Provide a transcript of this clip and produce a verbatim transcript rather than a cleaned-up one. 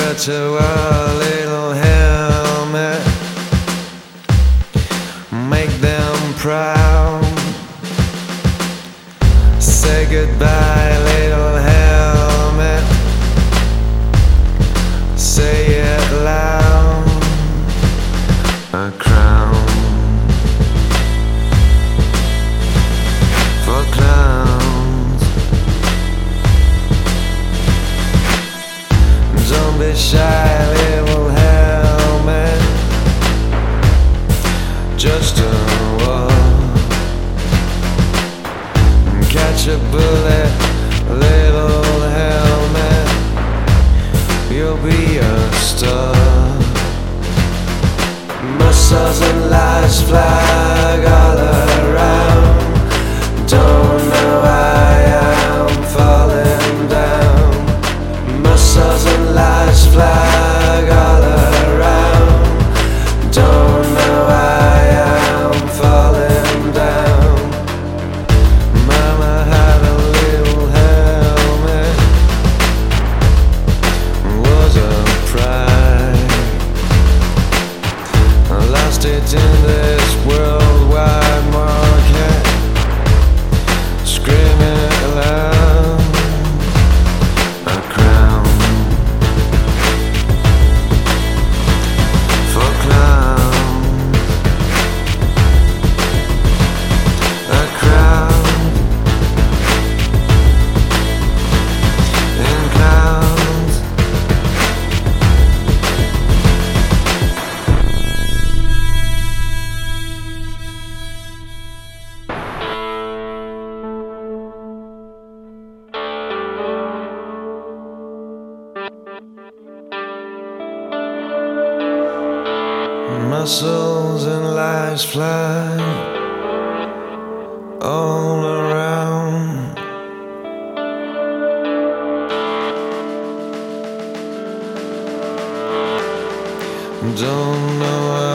to a little helmet, make them proud. Say goodbye, little helmet, say it loud. A crown for clowns. Don't be shy, little helmet, just a walk. Catch a bullet, little helmet, you'll be a star. Muscles and lights flag all around. Don't know why I'm falling down. Muscles and lights flag all around. Don't know why I'm falling down. Mama had a little helmet, was a pride. I lost it in this worldwide market, screaming it loud. A crown for clowns. A crown in clowns. Muscles and lights fly all around. Don't know